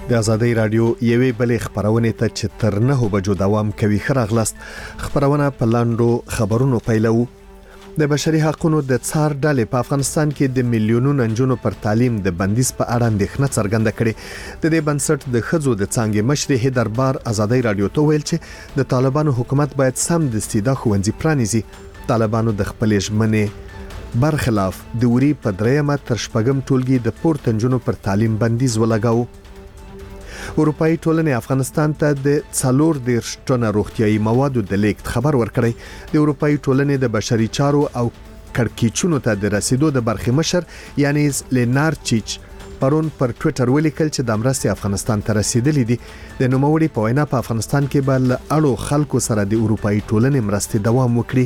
د آزادۍ رادیو یوې بلې خبرونه ته چې تر 9 بجو دوام کوي خراغلست خبرونه په لاندو خبرونو پیلو. د بشري حقوقو د څار ډلې په افغانستان کې د میلیونونو نجونو پر تعلیم د بندیز په اړه اندېښنه څرګنده کړې. د دې بنسټ د خځو د څانګې مشر هیدربار آزادۍ رادیو ته ویل چې د طالبانو حکومت باید سم د استیدا خوندې پرانیزي. طالبانو د خپل ژمنې برخلاف د وری په درېمه تر شپږم ټولګي د پورته نجونو پر تعلیم بندیز ولګاو. اروپאי ټولنې افغانستان ته د 40 ټنه روغتيایي موادو د لیکت خبر ورکړی. د اروپאי ټولنې د بشري چارو او کړکېچونو ته د رسیدو د برخې مشر یعنی لینارچیچ پرون پر ټوئیټر ولیکل چې د امرستي افغانستان ته رسیدلې دي. د نوموړي په وینا په افغانستان کې به له اړو خلکو سره د اروپאי ټولنې مرستې دوام وکړي.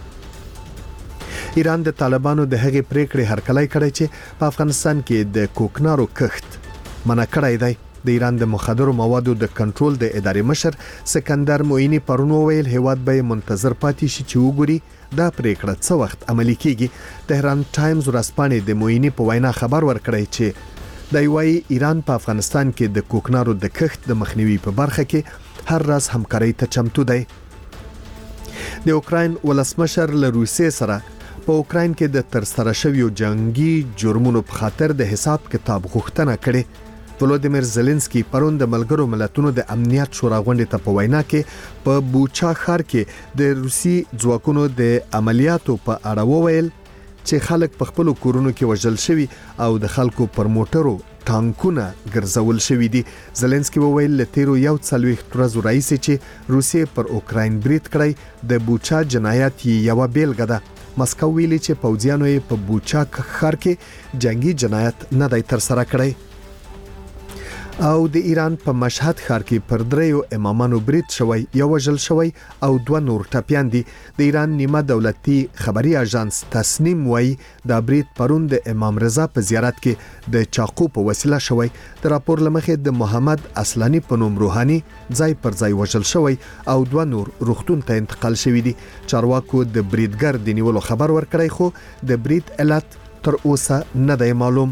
ایران د طالبانو د هغې پریکړې هرکلی کړی چې په افغانستان کې د کوکنارو کښت منع کړی دی. د ایران د مخدرو موادو د کنټرول د ادارې مشر سکندر موینی پرون ویل هیواد به منتظر پاتې شي چې وګوري دا پریکړه څه وخت عملي کیږي. تهران ټایمز ورځپاڼې د موینی په وینا خبر ورکړی چې د ایوای ایران په افغانستان کې د کوکنارو د کښت د مخنیوي په برخه کې هر راز همکاري ته چمتو دی. د اوکراین ولسمشر له روسیې سره په اوکراین کې د ترسره شویو جنگي جرمونو په خاطر د حساب کتاب غوښتنه کړې. ولودیمیر زيلنسکي پرون د ملګرو ملتونو د امنیت شورا غونډې ته په وینا کې په بوچا ښار کې د روسي ځواکونو د عملیاتو په اړه وویل چې خلک په خپل کورونو کې وژل شوي او د خلکو پر موټرو ټانکونه ګرځول شوي دي. زيلنسکي وویل لتیرو یو څلويخ ورځې راځي چې روسیې پر اوکراین برید کړی. د بوچا جنایت یو بیلګه ده. مسکو ویلي چې پوځیانو یې په بوچا ښار کې جنگي جنایت نه دی تر سره کړی. او د ایران په مشهد ښار کې پر 3 امامانو برید شوی، یو وژل شوی او 2 نور ټپیان دي. د ایران نیمه دولتي خبري اژانس تسنیم وایي دا برید پرون د امام رضا په زیارت کې د چاقو په وسیله شوی. د راپور لمخې د محمد اصلانی په نوم روحاني ځای پر ځای وژل شوی او 2 نور روغتون ته انتقال شوی دي. چارواکو د بریدګر د نیولو خبر ورکړی خو د برید علت تر اوسه نه دی معلوم.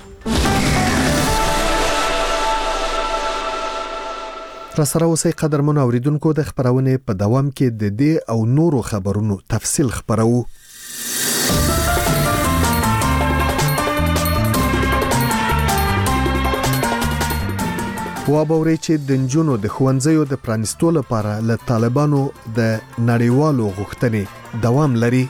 را سره اوسئ قدرمن اوریدونکو، د خبرونه په دوام کې د دې او نورو خبرونو تفصیل خبرو. وابوري چې د نجونو د ښوونځیو د پرانستو لپاره له طالبانو د نړیوالو غوښتنې دوام لري.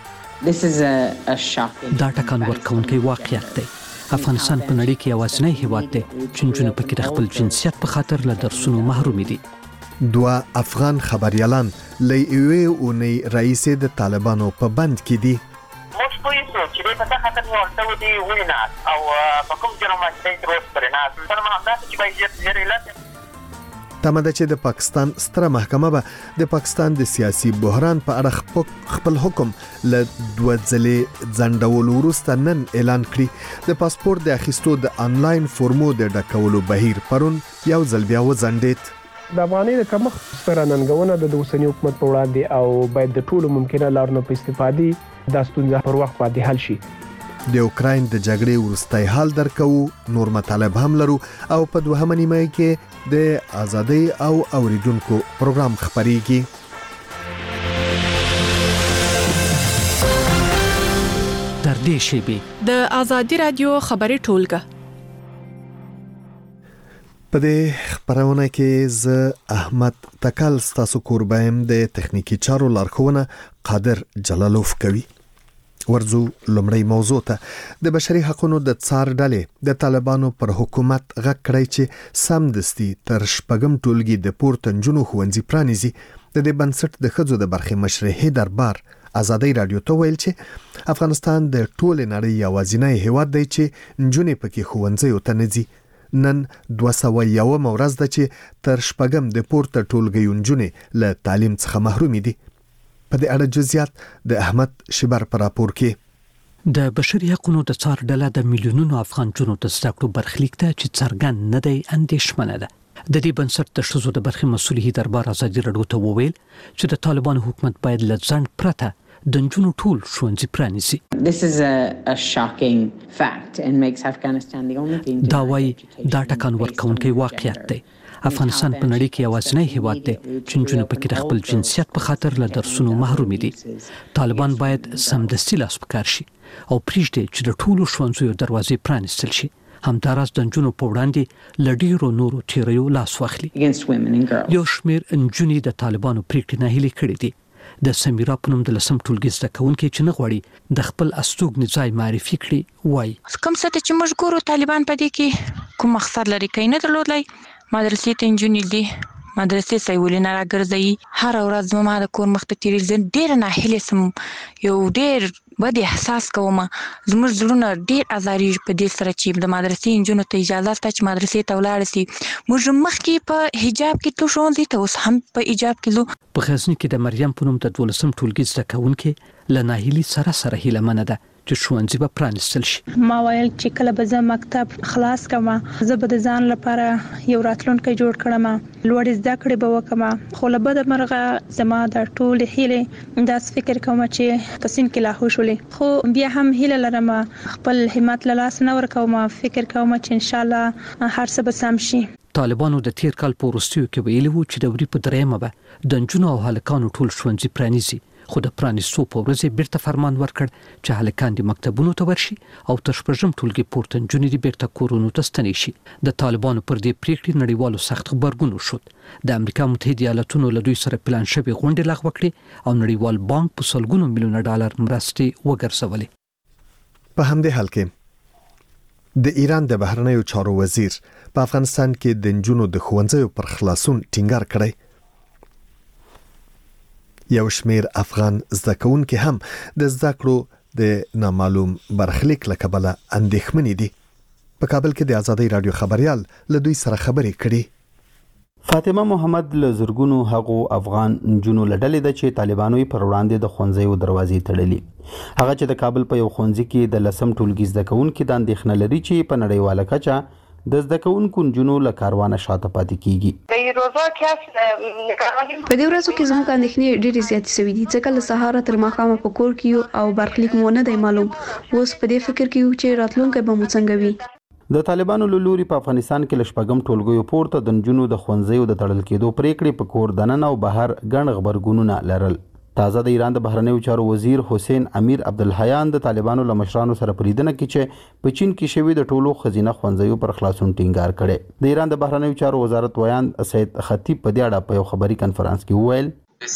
دا ټکان ورکوونکی واقعیت دی. افغانستان په نړۍ کې یوازینی هیواد دی چې نجونې پکې د خپل جنسیت په خاطر له درسونو محروم دي. 2 افغان خبريالان له یوې اونۍ رئیس د طالبانو په بند کې دي. موږ پوه شو چې په دغه خاطر ورته ودی وینا او په کوم جرم باندې تروس پرنا تر ما همدا چې باید یې لته تمه چې د پاکستان ستره محکمه به د پاکستان د سیاسي بحران په اړه خپل حکم له 2 ځلې ځنډولو وروسته نن اعلان کړی. د پاسپورت د اخیستو د انلاین فورمو د ډکولو بهیر پرون یو ځل بیا وځنډید. د افغاني د کمښت سره ننګونه د اوسنی حکومت په وړاندې او باید د ټولو ممکنه لارو په استفادې د ستونزې پر وخت باندې حل شي. د اوکراین د جګړې وروستی حال درکو، نور مطالب هم لرو او په دوهمه نیمه کې د آزادۍ او اوریدونکو پروګرام خبريږي. در دې شیبه د آزادۍ رادیو خبري ټولګه په دې خبرونه کې ز احمد تکل ستاسو کوربایم د تخنیکی چارو لارښوونه قادر جلالوف کوي. ورزو لمړی موضوع ته د بشري حقوقو د څار ډلې د طالبانو پر حکومت غږ کړی چې سمدستي تر شپږم ټولګي د پورته نجونو ښوونځي پرانیزي. د دې بنسټ د خځو د برخې مشر هیدربار آزادۍ رادیو ته ویل چې افغانستان د ټول نړۍ یوازینی هیواد دی چې نجونې پکې ښوونځي ته نه ځي. نن 201 ورځ ده چې تر شپږم د پورته ټولګي نجونې له تعلیم څخه محروم دي. په دې اړه جزئیات د احمد شبر پر راپور کې. د بشري حقوقو د څار ډله د میلیونونو افغان جنونو د زده کړو برخلیک ته چې څرګند نه دی اندېښمنه ده. د دې بنسټ د ښځو د برخې مسؤل دربار ازادي راډیو ته وویل چې د طالبانو حکومت باید له ځنډ پرته د نجونو ټول ښوونځي پرانیزي. This is a shocking fact and makes Afghanistan the only thing. دا وايي دا ټکان ورکوونکی واقعیت دی. افغانستان په نړۍ کې یوازینی هیواد دی چې نجونې پکې د خپل جنسیت په خاطر له درسونو محروم دي. طالبان باید سمدستي لاس په کار شي او پریږدي چې د ټولو ښوونځیو دروازې پرانیستل شي. همداراز د نجونو په وړاندې له ډیرو نورو تیریو لاس واخلي. یو شمېر نجونې د طالبانو پریکړې ناهیلې کړې دي. د سمیرا په نوم د لسم ټولګي زده کوونکې چې نه غواړي د خپل استوګنې ځای معرفي کړي وایي کوم څه چې موږ ګورو طالبان په دې کې کوم مقصد لري کوي نه درلودلای مدرسې ته نجونې دي مدرسې سیولې نه راګرځي هر ورځ زما د کور مخ ته تیریږي ډېر ناهیلې سم یو ډېر بد احساس کوم زموږ زړونه ډېر ازاریږي په دې سره چې د مدرسې نجونو ته اجازه شته چې مدرسې ته ولاړ شي موږ مخکې په حجاب کې تلو ښوونځي ته اوس هم په حجاب کې لو. په غزني کې د مریم په نوم د 12م ټولګي زده کوونکې له ناهیلي سره هیله ده چې ښوونځي به پرانیستل شي. ما ویل چې کله به زه مکتب خلاص کړم زه به د ځان لپاره یو راتلونکی جوړ کړم لوړ زده کړې به وکړم خو له بده مرغه زما د ټول هیله داس فکر کوم چې په سین کې لا هوښولې خو بیا هم هیله لرم خپل همت له لاس نه ورکوم فکر کوم چې ان شاء الله هر څه به سم شي. طالبانو د تیر کال په وروستیو کې ویلي وو چې د وري په درېمه به د نجونو او هلکانو ټول ښوونځي پرانیزي خو د پرانیستو په ورځ بیرته فرمان ورکړ چې هلکان د مکتبونو ته ورشي او تر شپږم ټولګي پورته نجونې د بیرته کورونو ته ستنې شي. د طالبانو پر دې پریکړې نړیوالو سخت غبرګون وشود. د امریکا متحده ایالاتونو له دوی سره پلان شوی غونډې لغوه کړې او نړیوال بانک په سلګونو میلیونه ډالر مرستې وګرځولې. په همدې حال کې د ایران د بهرنیو چارو وزیر په افغانستان کې د نجونو د ښوونځیو پر خلاصون ټینګار کړی. یو شمیر افغان زده کوونکي هم د زده کړو د نامعلوم برخلیک له کبله اندېښمنې دي. په کابل کې د آزادۍ رادیو خبريال له دوی سره خبرې کړي. فاطمه محمد له زرګونو هغو افغان نجونو لډلې ده چې طالبانو پر وړاندې د ښوونځیو دروازې تړلې. هغه چې د کابل په یو ښوونځي کې د لسم ټولګي زده کوونکي د اندېښنه لري چې په نړیواله کچه د زده کوونکو نجونو له کاروانه شاته پاتې کیږي. په دې ورځو کې زموږ اندېښنې ډېرې زیاتې شوې دي ځکه له سهاره تر ماښامه په کور کې یو او برخلیک مو نه دی معلوم. اوس په دې فکر کې یو چې راتلونکی به مو څنګه وي. د طالبانو له لوري په افغانستان کې له شپږم ټولګیو پورته د نجونو د ښوونځیو د تړل کېدو پریکړې په کور دننه او بهر ګڼ غبرګونونه لرل. تازه د ایران د بهرنیو چارو وزیر حسین امیر عبدالحیان د طالبانو له مشرانو سره په لیدنه کې چې په چین کې شوی د ټولو خزینه ښوونځیو پر خلاصون ټینګار کړي. د ایران د بهرنیو چارو وزارت ویان سید خطیب په دې اړه په یو خبري کنفرانس کې وویل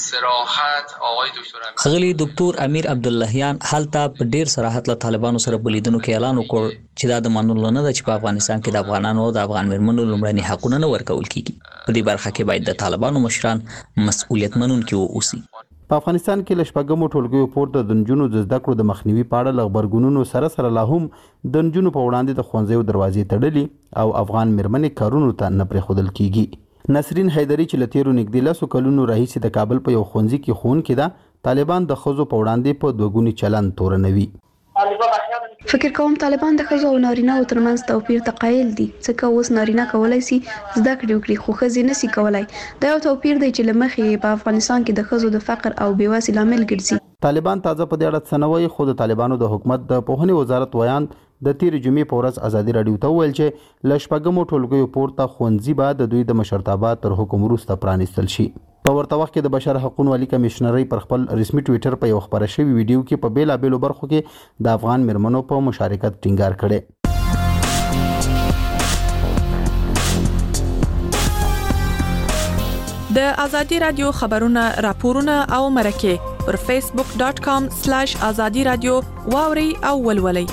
خغلی ډاکټر امیر عبداللهیان حالته په ډیر صراحت له طالبانو سره بلیدنو کې اعلان وکړ چې دا د منلو نه ده چې په افغانستان کې د افغانانو او د افغان مېرمنو لومړني حقونه نه ورکول کیږي. په دې برخه کې باید د طالبانو مشران مسؤلیت منونکي واوسي. په افغانستان کې له شپږمو ټولګیو پورته د نجونو د زده کړو د مخنیوي په اړه له غبرګونونو سره لا هم د نجونو په وړاندې د ښوونځیو دروازې تړلې او افغان مېرمنې کارونو ته نه پرېښودل کیږي. نسرین حیدری چې له تیرو نږدې 10 کلونو راهیسې د کابل په یو ښوونځي کې ښوونکې ده طالبان د ښځو په وړاندې په دوګوني چلند تورنوي. فکر کوم طالبان د ښځو او نارینه‌و ترمنځ توپیر ته قایل دي ځکه اوس نارینه کولای شي زده کړې وکړي خو ښځې نشي کولای. دا یو توپیر دی چې له مخې په افغانستان کې د ښځو د فقر او بېواسي لامل ګرځي. طالبان تازه په دې اړه څه نه وایي خو د طالبانو د حکومت د پوهنې وزارت ویان د تیر جمعې په ورځ آزادي راډیو ته ویل چې له شپږمو ټولګیو پورته ښوونځي به د دوی د مشرتابه تر حکم وروسته پرانیستل شي. په ورته وخت کې د بشر حقوقو عالی کمشنرۍ پر خپل رسمي ټویټر په یو خبره شوی ویډیو کې په بیلابېلو برخو کې د افغان مېرمنو په مشارکت ټینګار کړي. د آزادي رادیو خبرونه راپورونه او مرکه پر facebook.com/azadi radio واوري او ولولي.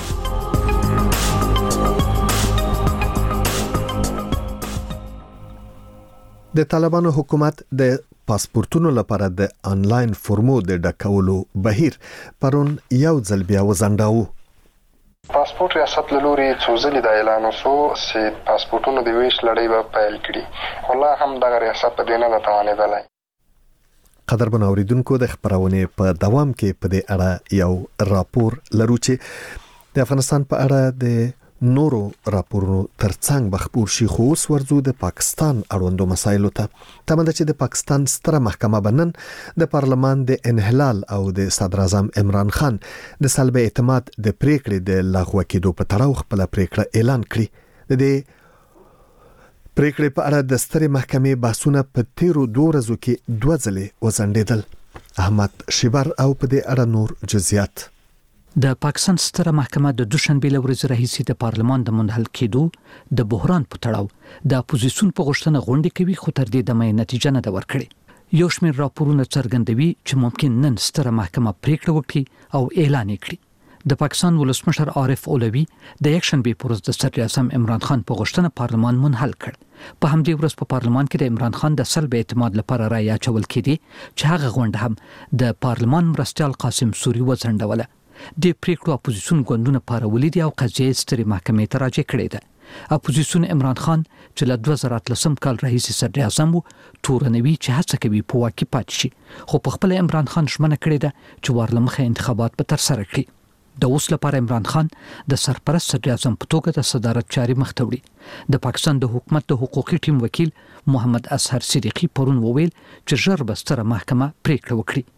د طالبانو حکومت د پاسپورتونو لپاره د انلاین فورمو د ډکولو بهیر پرون یو ځل بیا وځنډاوه. پاسپورت ریاست له لوري څو ځلې د اعلان وشو چې پاسپورتونو د ویش لړۍ به پیل کړي خو لا هم دغه ریاست په دې نه ده توانېدلی. قدرمن اوریدونکو د خبرونې په دوام کې په دې اړه یو راپور لرو چې د افغانستان په اړه د نورو راپورونو ترڅنګ بخپور شي خو اوس ورزو د پاکستان اړوندو مسایلو ته تمنده چې د پاکستان ستره محکمه بنن د پارلمان د انحلال او د صدر اعظم عمران خان د سلب اعتماد د پریکړې د لغوه کېدو په تړاو خپل پریکړه اعلان کړي د پریکړې په اړه د سترې محکمې بحثونه په تیرو 2 ورځو کې 2 ځلې وزندیدل احمد شیبر او په دې اړه نور جزئیات د پاکستان ستره محکمه د دوشنبه لورځ راهیسې د پارلمان د منحل کېدو د بحران په تړاو د اپوزیسیون په غوښتنه غونډه کوي خو تر دې دمه نتیجه نه ده ورکړې یو شمېر راپورونه څرګندوي چې ممکن نن ستره محکمه پریکړه وکړي او اعلان کړي د پاکستان ولسمشر عارف اولوی د یکشنبه پر ورځ د صدر اعظم عمران خان په غوښتنه پارلمان منحل کړ په همدې ورځ په پارلمان کې د عمران خان د سلب اعتماد لپاره رایه اچول کېدی چې هغه غونډه هم د پارلمان مرستیال قاسم سوري وځنډوله د پریکړو اپوزیسیون ګوندونه پارولې دي او قضیه سترې محکمې ته راجع کړې ده اپوزیسیون عمران خان چې له 2013 کال راهیسې صدر اعظم تورنوي چې هڅه کوي په واکه پاتې شي خو په خپل عمران خان ژمنه کړې ده چې ورلمخه انتخابات به تر سره کړي د اوس لپاره عمران خان د سرپرست صدر اعظم په توګه د صدارت چاري مخ ته وړي د پاکستان د حکومت د حقوقي ټیم وکیل محمد اصهر صدیقی پرون وویل چې ژر به ستره محکمه پریکړه وکړي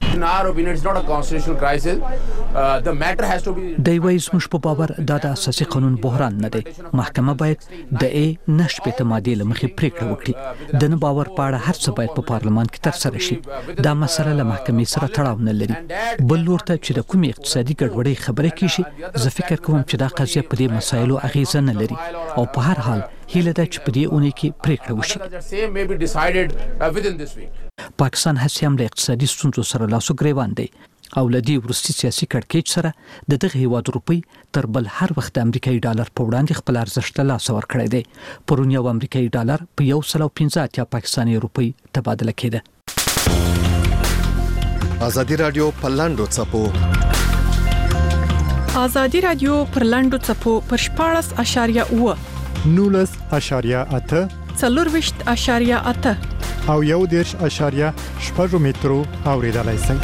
د وایس مش په باور د اساسي قانون بحران نه دی محکمه باید د ای نشپې ته ماده لمخې پریکړه وکړي د نه باور په اړه هر څه باید په پارلمان کې تر سره شي دا مسله له محکمې سره تړاو نه لري بل لورته چې د کومې اقتصادي ګډوډۍ خبره کیږي زه فکر کوم چې دا قضیه په دې مسایلو اغیزه نه لري او په هر حال هیله ده چې په دې اونۍ کې پریکړه وشي پاکستان هڅې هم له اقتصادي ستونزو سره لاسو ګریوان دی او لدی ورستي سیاسي کړکېچ سره د دغه هیواد روپی تر بل هر وخت د امریکایي ډالر په وړاندې خپل ارزښت له لاسه ورکړی دی پرون یو امریکایي ډالر په 115 پاکستاني روپی تبادله کېده ازادي رادیو په لاندو چپو ازادي رادیو پر لاندو چپو پر 14.9 19.8 4.8 او 1.8 مترو اوریدلای شئ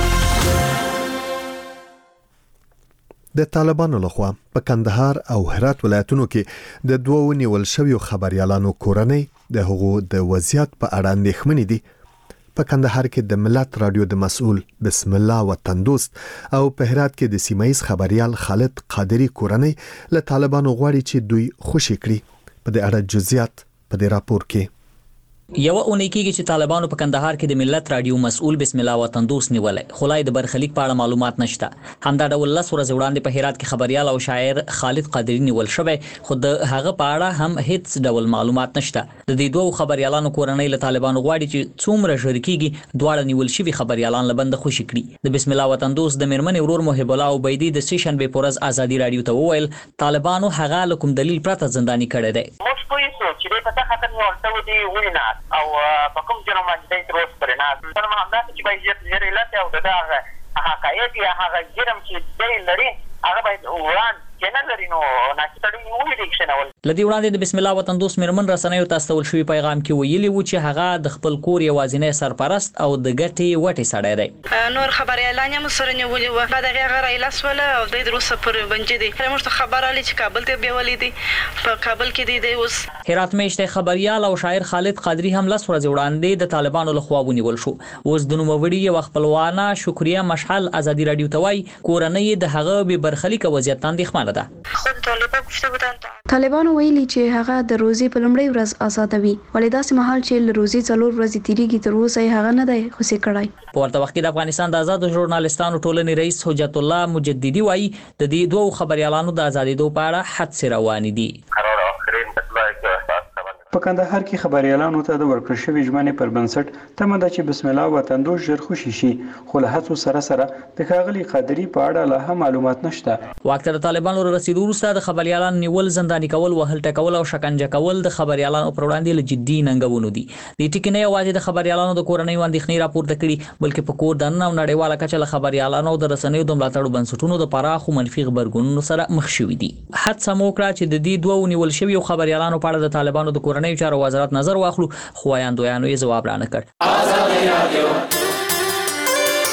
د طالبانو لخوا په کندهار او هرات ولایتونو کې د دوو نیول شویو خبريالانو کورنۍ د حقوق د وضعیت په اړه اندېښمنې دي په کندهار کې د ملت رادیو د مسؤل بسم الله وطن دوست او په هرات کې د سیمایي خبريال خالد قادری کورنۍ له طالبانو غواړي چې دوی خوشي کړي په دې اړه جزئیات په دې راپور کې یو اونۍ کېږي چې طالبانو په کندهار کې د ملت رادیو مسؤل بسم الله وطن دوست نیولې خلای د برخلیک په اړه معلومات نشته همدا ډول 10 ورځې وړاندې په هرات کې خبريال او شاعر خالد قادری نیول شوی خو د هغه په اړه هم هیڅ ډول معلومات نشته د دې دوه خبريالانو کورنۍ له طالبانو غواړي چې څومره ژر کېږي دواړه نیول شوی خبريالان لبند خوشي کړي د بسم الله وطن دوست د میرمن ورور محب الله عبیدی د سیشن به پورز ازادي رادیو ته وویل طالبانو هغه لکم دلیل پرته زنداني کړی دی موږ پوهیږو چې په تاسو ته ورته دی وینا او په کوم جرم باندې تر اوسه پرې نه تر ما همدا چې باید یې لته او دا حقایق یا هغه جرم چې دی لري هغه باید وړاندې نه لري نو ناشتړي ویل ډیکشنول لدی وړاندې د بسم الله وطن دوست میرمن رسنیو تاسو ول شوی پیغام کې ویلي و چې هغه د خپل کور یوازینی سرپرست او د ګټي وټي سړی دی نور خبريالان هم سره نیولې و بعد هغه رایلاس ولا او د دروسه پر بنجې دي موږ خبر علي چې کابل ته بیولې دي په کابل کې دی اوس هرات میشته خبريال او شاعر خالد قادری هم لس ورځې وړاندې د طالبانو لخوا ونیول شو اوس د نوموړي یو خپلوانه شکریا مشعل ازادي رادیو توای کورنۍ د هغه به برخلیک وضعیت اندېښمنه ده طالبانو ویلي چې هغه د روزي په لومړۍ ورځ آزادوي ولې داسې مهال چې له روزي څلور ورځې تیریږي تر اوسه هغه نه دی خوشي کړای په ورته وخت کې د افغانستان د آزاد ژورنالستانو ټولنې رئیس حجت الله مجددي وایي د دې دوه خبريالانو د ازادېدو په اړه حادثه روان دي په کندهار کې خبريالانو ته د ورکړ شوی ژمنې پر بنسټ تمه ده چې بسم الله وطن دوست ژر خوشي شي خو له هڅو سره د ښاغلي قادری په اړه لا هم معلومات نشته وخت د طالبانو رسیدو وروسته د خبريالانو نیول زنداني کول وهل ټکول او شکنجه کول د خبريالانو پر وړاندې له جدي ننګونو دي د ټیکنه یوازې د خبريالانو د کورنۍ اندېښنې راپورته کړي بلکې په کور دننه او نړیواله کچه له خبريالانو د رسنیو د ملاتړ بنسټونو د پراخو منفي خبرګونونو سره مخ شوي دي حادثه موکړه چې د دې دوه نیول شوی خبريالانو په اړه د طالبانو د کورنۍ چارو وزارت نظر واخلو خو وایاندویانو یې جواب رانه کړ آزادي رادیو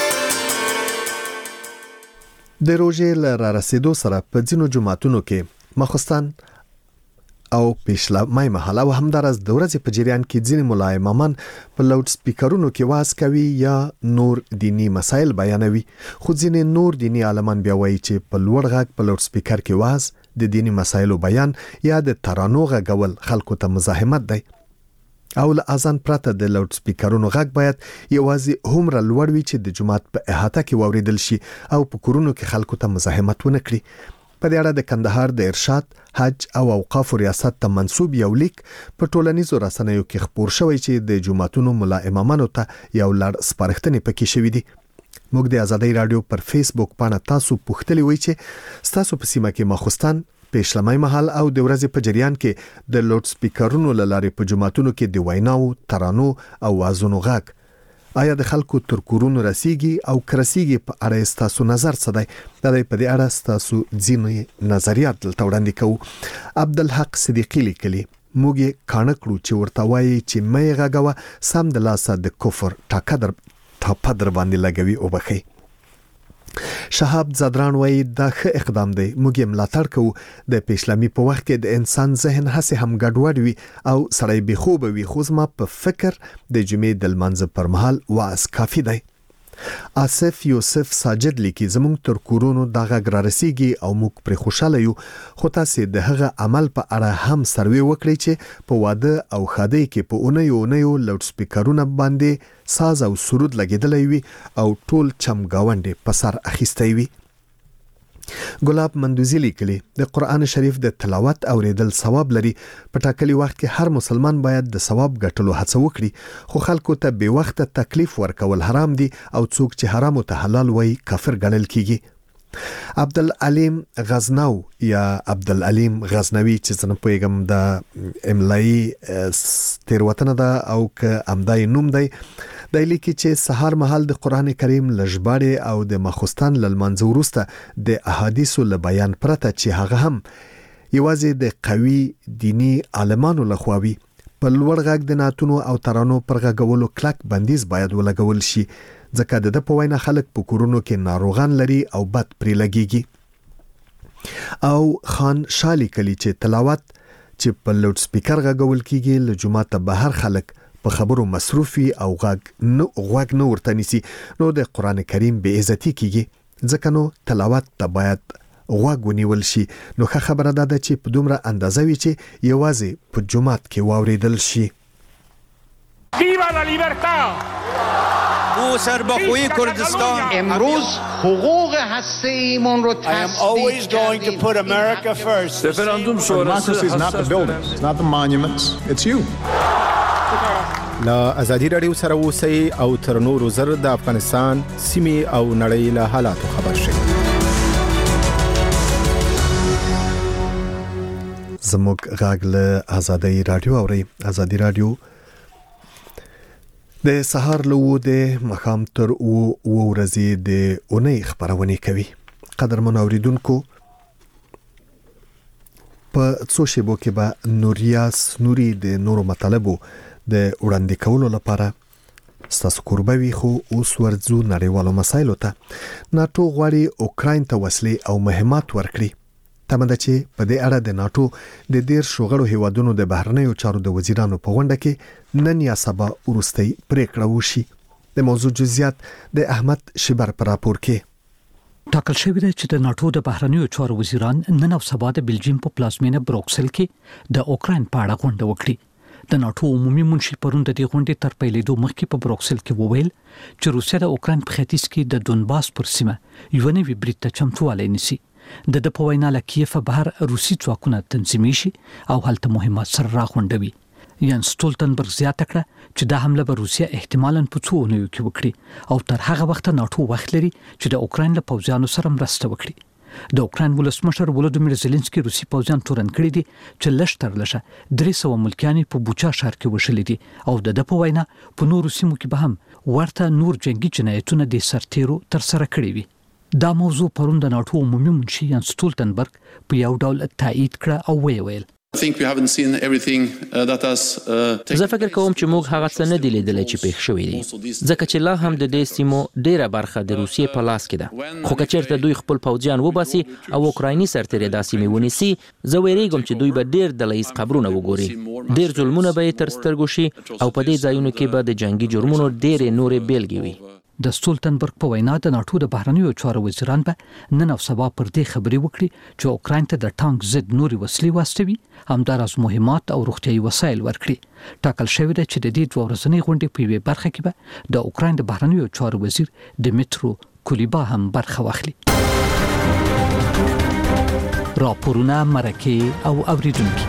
د روزې ل را رسیدو سره په ځینو جماعتونو کې ماخستان او پیشلمای محله و همدارس د ورځې په جریان کې ځینې ملا امامان په لاوډ سپیکرونو کې واز کوي یا نور دینی مسایل بیانوي، خو ځینې نور دینی عالمان بیا وایي چې په لوړ غږ په لاوډ سپیکر کې واز د دینی مسایلو بیان یا د ترانو غږول خلکو ته مزاحمت دی او له اذان پرته د لاوډ سپیکرونو غږ باید یوازې هومره لوړ وي چې د جماعت په احاطه کې واوریدل شي او په کورونو کې خلکو ته مزاحمت ونه کړي. په دې اړه د کندهار د ارشاد، حج او اوقاف ریاست ته منسوب یو لیک په ټولنیزو رسنیو کې خپور شوی چې د جماعتونو ملا امامانو ته یو لړ سپارښتنې پکې شوې دي. موږ د آزادۍ رادیو پر فیسبوک باندې تاسو پوښتلی وای چې تاسو په سیمه کې ماخستان پیشلمای محل او د ورځې په جریان کې د لاوډ سپیکرونو لارې په جماعتونو کې د ویناو، ترانو او وازونو غږ آیا د خلکو تر کورونو رسیږي او کرسیږي په اړه تاسو نظر څه دی؟ دا په دې اړه تاسو ځینې نظریات دلته وړاندې کوو. عبدالحق صدیقی لیکلی موږ یې کانه کړو چې ورته وایي چې مې غږوه سم د لاسه د کفر ټاکه در باندې لګوي او بخي. شهاب زادران وایي دا ښه اقدام دی، موږ یې ملاتړ کوو. د پیشلمي په وخت کې د انسان ذهن هسې هم ګډوډ وي او سړی بې خوبه وي، خو زما په فکر د جمعې د لمانځه پر مهال واعظ کافي دی. آصف یوسف ساجد لیکي زموږ تر کورونو دا غږ را رسیږي او موږ پرې خوشاله یو، خو تاسو د هغه عمل په اړه هم سروې وکړئ چې په واده او خادۍ کې په اونیو لاوډ سپیکرونه باندې ساز او سرود لګیدلی وي او ټول چمګاونډې په سر اخیستی وي. ګلاب مندوزی لیکلی د قرآن شریف د تلاوت اوریدل ثواب لري، په ټاکلي وخت کې هر مسلمان باید د ثواب ګټلو هڅه وکړي، خو خلکو ته بې وخته تکلیف ورکول حرام دي او څوک چې حرامو ته حلال وایي کافر ګڼل کیږي. عبدالعلیم غزنو یا عبدالعلیم غزنوی چې څنګه پوهیږم د املایي تیروتنه ده او که امدای نوم دی، د لیکي چې سحر مهال د قران کریم لژباړې او د ماخستان لمانځه وروسته د احادیثو له بیان پرته چې هغه هم یوازې د قوي دینی عالمانو لخوا وي په لوړ غږ د نعتونو او ترانو پر غږولو کلک بندیز باید ولګول شي، ځکه د په وینا خلک په کورونو کې ناروغان لري او بد پرې لګيږي. او خان شالی کلی چې تلاوت چې په لاوډ سپیکر غږول کیږي له جمعه بهر خلک په خبرو مصروفي او غوږ نه ورته نیسي، نو د قران کریم بې عزتی کیږي، ځکه نو تلاوت ته باید غوږ ونیول شي. نو ښه خبره ده چې په دومره اندازه وي چې یوازې په جمعات کې واوریدل شي. ویوا لا لیبرتا! او سربخوی کردستان امروز حقوق هسته‌ایمون رو تصدیق کردیم. رفراندوم شورای is not the buildings, it's not the monuments, it's you. لا ازادي رادیو سره اوسئ او تر نورو زر د افغانستان سیمې او نړۍ له حالاتو خبر شئ. زموږ غږ له آزادۍ رادیو اورئ. آزادۍ رادیو د سهار له 9 د ماښام تر 9 ورځې د اونۍ خبرونه کوي. قدرمن اوریدونکو، په څو شیبو کې به نوریاس نوري د نورو مطالبو د وړاندې کولو لپاره ستاسو قربوي، خو اوس ورځو نړیوالو مسایلو ته. ناتو غواړي اوکراین ته وسلې او مهمات ورکړي. تمه ده چې په دې اړه د ناتو د 13 شغړو هیوادونو د بهرنیو چارو د وزیرانو په غونډه کې نن یا سبا وروستۍ پریکړه وشي. د موضوع جزئیات د احمد شبر پر راپور کې ټاکل شوی دی چې د ناتو د بهرنیو چارو وزیران نن او سبا د بلجیم په پلازمینه بروکسل کې د اوکراین په اړه غونډه وکړي. د ناتو عمومي منشي پرون د دې غونډې تر پیلېدو مخکې په بروکسل کې وویل چې روسیا د اوکراین په ختیځ کې د دونباس پر سیمه یو نوی برید ته چمتووالی نیسي. د په وینا له کیف بهر روسي ځواکونه تنظیمي شي او هلته مهمات سره راغونډوي. یان سټولتنبرګ زیاته کړه چې دا حمله به روسیا احتمالاً په څو اونیو کې وکړي او تر هغه وخت ناتو وخت لري چې د اوکراین له پوځیانو سره مرسته وکړي. د اوکراین ولسمشر ولودیمیر زيلنسکي روسي پوځیان تورن کړی دي چې لږ تر لږه 300 ملکیان په بوچا ښار کې وشلې دي او د په وینا په نورو سیمو کې به هم ورته نور جنگي جنایتونه د سرتیرو تر سره کړی وي. دا موضوع پرون د ناتو عمومي منشي یان سټولتنبرګ په یو ډول تایید کړه او ویل زه فکر کوم چې موږ هغه څه نه دی لیدلی چې پیښ شوی دي ځکه چې لا هم د دې سیمو ډیره برخه د روسیې په لاس کې ده خو که چېرته دوی خپل پوځیان وباسي او اوکرایني سرتېري دا سیمې ونیسي زه ویریږم چې دوی به ډیر ډله ییز قبرونه وګوري ډیر ظلمونه به یې تر سترګو شي او په دې ځایونو کې به د جنګي جرمونو ډیرې نورې بیلګې وي. د سټولټنبرګ په وینا د ناتو د بهرنیو چارو وزیران به نن او سبا پر دې خبرې وکړي چې اوکراین ته د ټانک ضد نوري وسلې واستوي همداراز مهمات او روغتيایي وسایل ورکړي. ټاکل شوی دی چې د دې دوه ورځنۍ غونډې په یوه برخه کې به د اوکراین د بهرنیو چارو وزیر دمیترو کولیبا هم برخه واخلي. راپورونه مرکه او اوریدونکو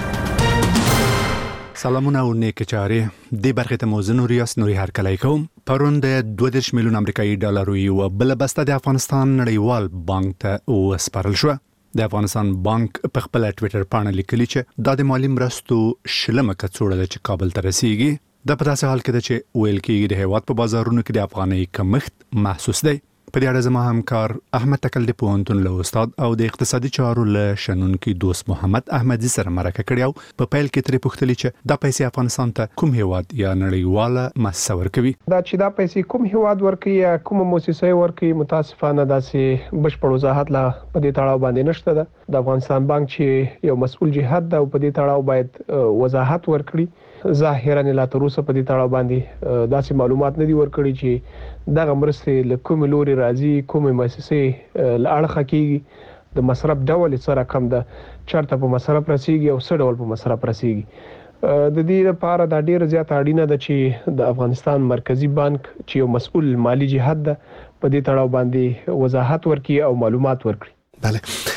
سلامونه او نیک چارې د برخه ته موزه نوریاس نوري هرکلای کوم پرون د 2 میلیون امریکایي ډالرو یو بل بسته د افغانستان نړیوال بانک ته وسپارل شو. د افغانستان بانک په خپل ټوئیټر باندې لیکلی چې د مالی مرستو شلمه کڅوړه د کابل ته رسیدي د په داسې حال کې چې ویل کېږي د هیواد په بازارونو کې د افغاني کمښت محسوس دی. په دې اړه زما همکار احمد تکل د پوهنتون له استاد او د اقتصادي چارو له شنونکي دوست محمد احمدي سره مرکه کړې او په پیل کې ترې پوښتنه چې د پیسې افغانستان ته کوم هیواد یا نړیواله مؤسسه ورکوي دا چې دا پیسې کوم هیواد ورکوي یا کوم مؤسسه ورکوي متاسفانه داسې بشپړ وضاحت لا په دې تړاو باندې نشته ده. د افغانستان بانک چې یو مسؤل جهت ده او په دې تړاو باید وضاحت ورکړي. ظاهرا لا تر اوسه په دې تړاو باندې داسې معلومات نه دي ورکړي چې دغه مرستې له کوم لوري راځي کوم مؤسسه لاړه کیږي د مصرف ډول سره کم ده چارته په مصرف رسیږي او څه ډول په مصرف رسیږي. د دې لپاره دا ډیره زیاته اړینه ده چې د افغانستان مرکزی بانک چې یو مسؤل مالی جهت ده په دې تړاو باندې وضاحت ورکړي او معلومات ورکړي. بله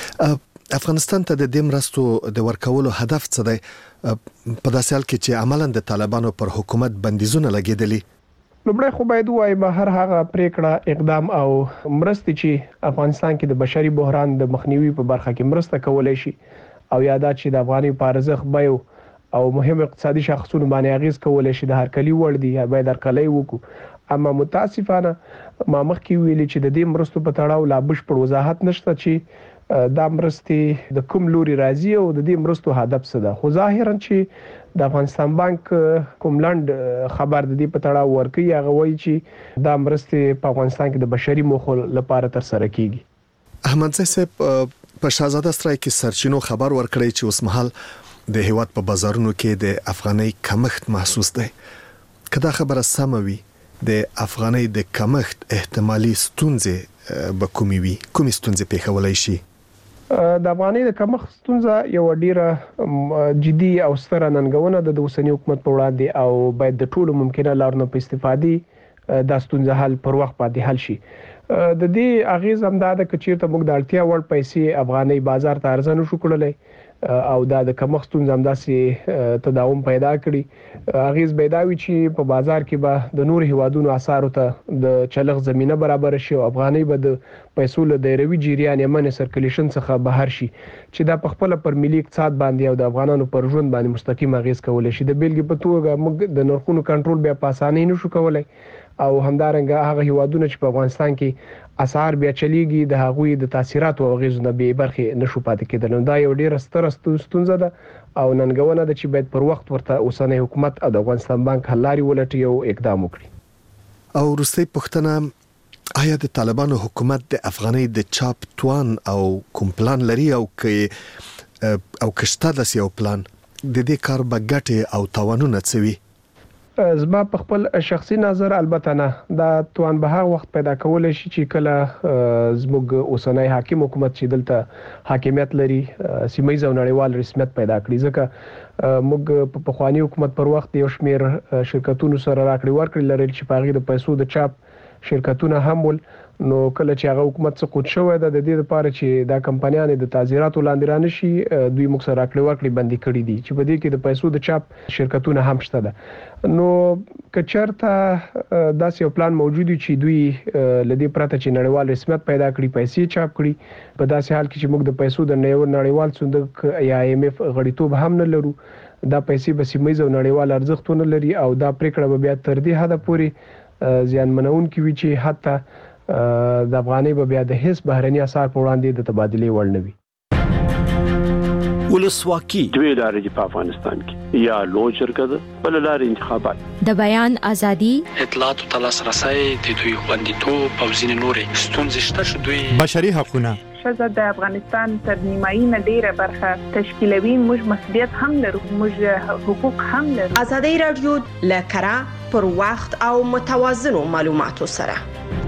افغانستان ته د دې مرستو د ورکولو هدف څه دی په داسې حال کې چې عملاً د طالبانو پر حکومت بندیزونه لګیدلي؟ لومړی خو باید وایي به هر هغه پریکړه اقدام او مرستې چې افغانستان کې د بشري بحران د مخنیوي په برخه کې مرسته کولای شي او یادا چې د افغاني پارزخ بیو او مهم اقتصادي شاخصونو باندې اغیز کولای شي د هرکلی وړ دي یا باید هرکلی وکړو. اما متاسفانه ما مخکې ویلي چې د دې مرستو په تړاو لا بشپړ وضاحت نشته چې دا مرستې د کوم لوري راځي او د دې مرستو هدف څه ده. خو ظاهرا چې د افغانستان بانک کوم لاند خبر د دې په تړاو ورکوي هغه وایي چې دا مرستې په افغانستان کې د بشري موخو لپاره تر سره کیږي. احمد صاحب په شاهزاده سترای کې سرچینو خبر ورکړی چې اوس مهال د هیواد په بازارونو کې د افغاني کمښت محسوس دی. کدا خبره سمه وي د افغاني د کمښت احتمالي ستونزې به کومې وي کومې ستونزې پیښولای شي؟ د افغاني د کمښت ستونزه یو ډیره جدي او ستره ننګونه د اوسنی حکومت په وړاندې او باید د ټولو ممکنه لارونو په استفادې د ستونزه حل پر وخت باندې حل شي. د دې اغیز هم دا د کچیرته موږ د اړتیا وړ پیسې افغاني بازار ته ارزانه شو کړلې او دا د کمښت ستونزه هم داسې تداوم پیدا کړي. اغیز پیداوي چې په بازار کې به د نور هیوادونو اسعارو ته د چلغ زمينه برابر شي او افغاني به د پیسو له دایروي جریان یمن سرکولیشن څخه بهر شي چې دا په خپل پر ملي اقتصاد باندې او د افغانانو پر ژوند باندې مستقیم اغیز کولای شي. د بیلګې په توګه موږ د نرخونو کنټرول بیا په اسانۍ نشو کولای او همدارنګه هغه هیوادونه چې په افغانستان کې اسعار بیا چلیږي د هغوی د تاثیرات او غیزونه به برخه نشو پاتې کېدل. دا یو ډیره ستره ستونزه ده او ننګونه ده چې باید پر وخت ورته اوسنۍ حکومت او د افغانستان بانک حل لارې ولټي او اقدام وکړي. او وروستۍ پوښتنه آیا د طالبانو حکومت د افغاني د چاپ توان او کوم پلان لري او کشته د یو پلان د دې کار به ګټه او توانونه څه وي؟ زما په خپل شخصي نظر البته نه دا توان به هغه وخت پیدا کولای شي چې کله زموږ اوسنۍ حاکم حکومت چې دلته حاکمیت لري سیمایي او نړیوال رسمیت پیدا کړي. ځکه موږ په پخوانی حکومت پر وخت یو شمیر شرکتونو سره راکړي ورکړي لري چې په غیر د پیسو د چاپ شرکتونه هم ول نو کله چې هغه حکومت سقوط شوی د دې لپاره چې دا کمپنیان د تعزیراتو لاندې رانه شي دوی موږ سره راکړي ورکړي بندي کړي دي چې په دې کې د پیسو د چاپ شرکتونه هم شته ده. نو کچرته داسې یو پلان موجود چې دوی لدی پرته چې نړیوال رسمیت پیدا کړي پیسې چاپ کړي په داسې حال کې چې موږ د پیسو د نړیوال صندوق یا IMF غړیتوب هم نه لرو دا پیسې به سیمایي او نړیوال ارزښتونه لري او دا پریکړه به بیا تر دې حد پورې زیانمنون کې وي چې حتی د افغاني به بیا د هیڅ بهرني اسعار په وړاندې د تبادلې وړ نه وي. ولسواکي دوی لارې دي په افغانستان کې، یا لوی جرګه ده، بل لارې انتخابات. د بیان ازادي، اطلاعاتو ته لاسرسی، د دوی خوندیتوب او ځینې نورې ستونزې شته چې دوی بشري حقونه ښځه د افغانستان تر نیمایي نه ډیره برخه تشکیلوي. موږ مسؤلیت هم لرو، موږ حقوق هم لرو. ازادي رادیو له کره پر وخت او متوازنو معلوماتو سره.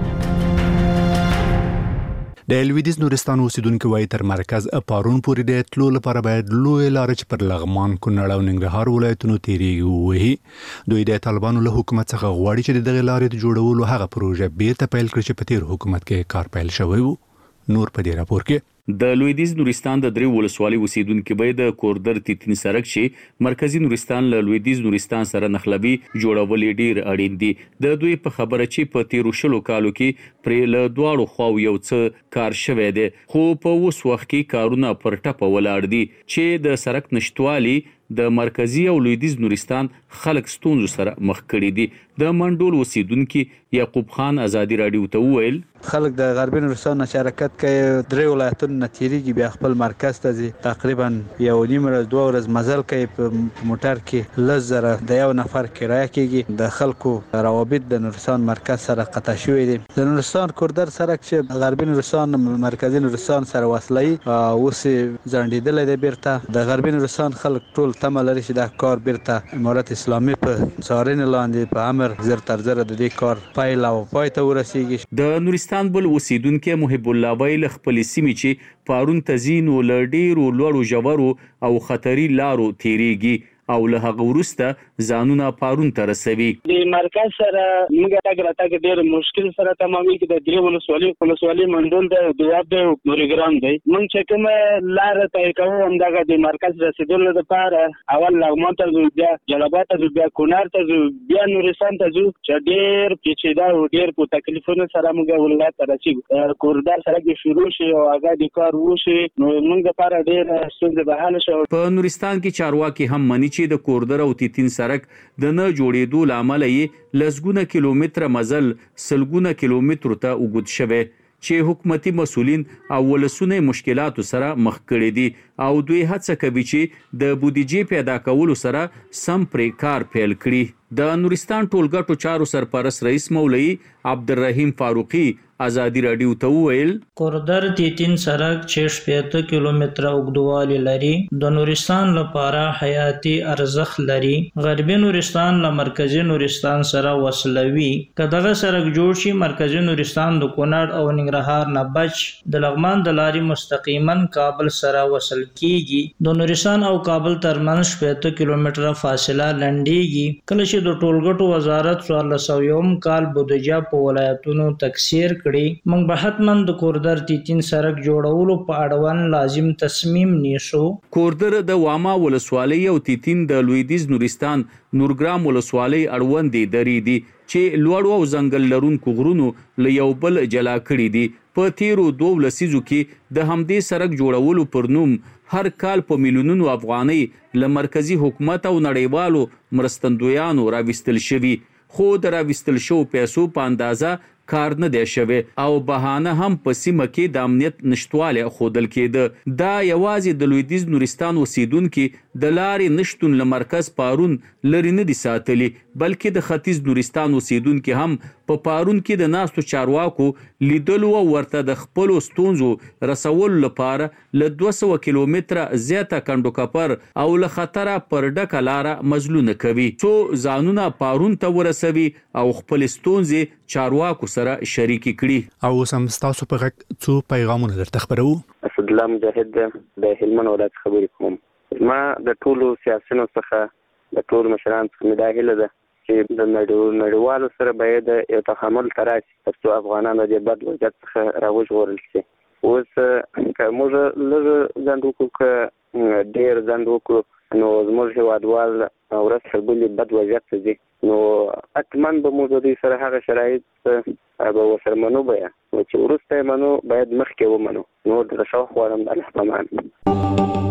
د لویدیځ نورستان اوسیدونکو وايي تر مرکز پارون پورې د تلو لپاره باید لوی لارې چې پر لغمان، کونړ او ننګرهار ولایتونو تیریږي ووهي. دوی د طالبانو له حکومت څخه غواړي چې د دغه لارې د جوړولو هغه پروژه بیرته پیل کړي چې په تیر حکومت کې کار پیل شوی و. نور په دې راپور کې د لویدیځ نورستان د درې ولسوالۍ اوسیدونکو به د کوردر تیتین سړک چې مرکزی نورستان له لویدیځ نورستان سره نښلوي جوړول ډیر اړین دي. د دوی په خبره چې په تیرو شلو کالو کې پرې له دواړو خواو یو څه کار شوی دی، خو په اوس وخت کې کارونه پر ټپه ولاړ دي چې د سړک نشټوالي د مرکزی او لویدیځ نورستان خلک ستونزو سره مخ کړي دي. د منډول اوسیدونکو یعقوب خان ازادي رادیو ته وویل خلک د غربي نورستان نه حرکت کوي، درې ولایتونو نه تیریږي، بیا خپل مرکز ته ځي. تقریبا یو نیم ورځ 2 ورځې مزل کوي په موټر کې، لزره د یو نفر کرایه کېږي. د خلکو روابط د نورستان مرکز سره قطع شوی دي. د نورستان کوردر سړک چې غربي نورستان مرکزی نورستان سره وصلوي اوس ځنډېدلی دی. بیرته د غربي نورستان خلک ټول تمه لري چې دا کار بیرته امارت اسلامي په څارنې لاندې په امر زر تر زر د دې کار پیل او پای ته ورسیږي. د نورستان بل اوسیدونکو محب الله ویل خپل سیمې چې پارون تزین ول ډیرو لوړو جوړو او خطري لارو تیریږي او له هغه وروسته ځانونه پارون ته رسوي. د مرکز سره موږ تاګ راتګ ډیر مشکل سره تمامي کې د درې ولسوالۍ منډول د دواب د نورګرام دی. موږ چې کومه لار ته کوو همدغه د مرکز رسیدلو لپاره اول لغمان ته ځو، بیا جلال ته ځو، بیا کونړ ته ځو، بیا نورستان ته ځو چې ډیر پیچیده او ډیر په تکلیفونو سره موږ ولایت ته رسیږو. کوردر سره کې شروع شي او هغه د کار وشي نو موږ لپاره ډیر ستونزې به حل شي. په نورستان کې چارواکي هم مني چې د کوردر او تیتین سړک د نه جوړېدو لامل یې لسګونه کیلومتره مزل سلګونه کیلومترو ته وګد شوی چې حکومتي مسولین او ولسونه مشکلاتو سره مخ کړي دي او دوی هڅه کوي چې د بودیجې پیدا کولو سره سم پرې کار پیل کړي. د نورستان ټولګټو چارو سرپرست رئیس مولوی عبدالرحیم فاروقی ازادي رادیو ته وویل کوردر تیتین سړک چې 70 کیلومتره اوږدوالی لري د نورستان لپاره حیاتي ارزښت لري. غربي نورستان له مرکزی نورستان سره وصلوي. که دغه سړک جوړ شي مرکزی نورستان د کونړ او ننګرهار نه بچ د لغمان د لارې مستقیما کابل سره وصل کیږي. د نورستان او کابل ترمنځ 70 کیلومتره فاصله لنډیږي. کله چې د ټولګټو وزارت 1401 کال بودیجه په ولایتونو تکثیر کړي، موږ به حتما د کوردر تیتین سړک جوړولو په اړوند لازم تصمیم نیسو. کوردر د واما ولسوالۍ او تیتین د لویدیځ نورستان نورګرام ولسوالۍ اړوند دي درې دي چې لوړو او ځنګل لرونکو غرونو له یو بل جلا کړي دي. په تیرو 2 لسیزو کې د همدې سړک جوړولو پر نوم هر کال په میلیونونو افغانۍ له مرکزی حکومت او نړیوالو مرستندویانو راوستل شوي، خو د راوستل شو پیسو په اندازه کار نه دی شوی او بهانه هم په سیمه کې د امنیت نشټواله خودل کېده. دا یوازې د لویدیځ نورستان اوسیدونکو د لارې نشټون له مرکز پارون لري نه دي ساتلي، بلکې د ختیځ نورستان اوسیدونکو هم په پارون کې د ناستو چارواکو لیدلو او ورته د خپل ستونزو رسول لپاره له 200 کیلومتره زیاته کندو کپر او له خطره پر ډکه لار مزلونه کوي څو ځانونه پارون ته ورسوي او خپل ستونزې چارواکو سره شریک کړي. او سم تاسو په غږ څو پیغامونه درته خبرو. اسد الله مجاهد د هلمند ولایت خبرې کوم. ما د ټولو سیاسيونو څخه د ټولو مشرانو څخه مداهله ده چې د نړیوالو سره باید یو تحمل تراشي ترڅو افغانانو د بد وضعیت څخه راوژغورل شي. اوس که موږ لږ ځنډ وکړو که ډېر ځنډ وکړو نو زموږ هېوادوال ورځ تر بلې بد وضعیت ته ځي نو حتما به موږ د دوی سره هغه شرایط به ورسره منو بیا نو چې وروسته یې منو باید مخکې ومنو. نو د شوق غواړم د الله په امان.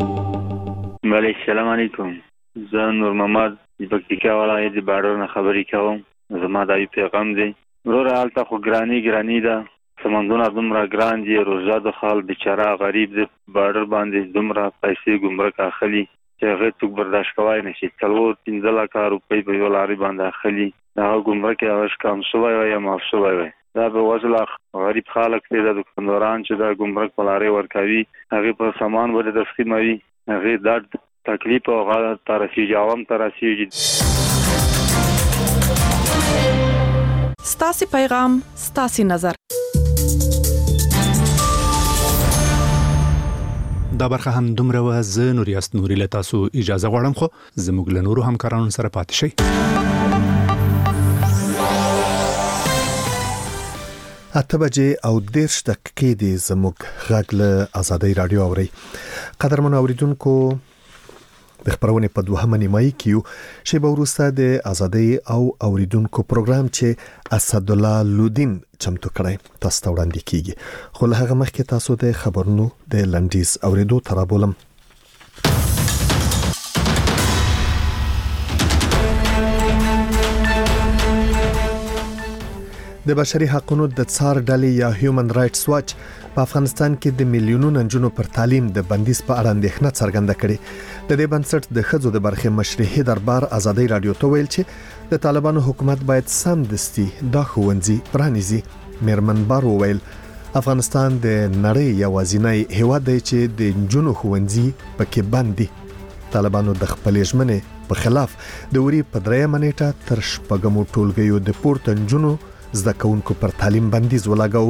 بله السلام علیکم. زه نور محمد د پکتیکا ولایت د باډر نه خبرې کوم. زما دا یو پیغام دی وروره هلته خو ګراني ده سمندونه دومره ګران دي، روزه د خال بیچاره غریب د بارډر باندې دومره پیسې ګمرک اخلي چې هغه څوک برداشت کوي نشي. 4-15 لک روپۍ په یو لاري باندې اخلي، دا ګمرک هغه کم شوی یا معاف شوی وي. دا به وزله غریب خلک دي د دکانداران چې دا ګمرک په لاري ورکوي، هغه په سامان باندې تقسیموي، هغه درد تکلیف او غلط ترسي جوام ترسي. ستاسي پیغام ستاسي نظر. دا برخه هم دومره و زه نوریاست نوري له تاسو اجازه غواړم خو زموږ له نورو همکارانو سره پاتې شئ. اته بجې او 10 دقیقې دي زموږ غږ له ازادي رادیو اوري. قدرمن اوریدونکو د خبرونه په دوهمه نیمایي کې چې به وروسته د ازادي او اوریدونکو پروګرام چې اسد الله لودین چمتو کړی تاسو ته وړاندې کیږي. خو له هغه مخکې تاسو د خبرونو د لنډیز اوریدو ترابولم. د بشري حقوقو د څار ډلې یا هیومن رائټس واچ په افغانستان کې د میلیونونو نجونو پر تعلیم د بندیز په اړه اندېښنه څرګنده کړې. د دې بنسټ د ښځو د برخې مشرحي دربار ازادي رادیو ته ویل چې د طالبانو حکومت باید سمدستي دا ښوونځي پرانیزي. میرمنبار وویل افغانستان د نړۍ یوازینی هیواد دی چې د نجونو ښوونځي پکې بند دي. طالبانو د خپلې ژمنې په خلاف د وري په 3 نیټه تر شپږمو ټولګیو د پورته نجونو زده کوونکو پر تعلیم بندیز ولګاوه.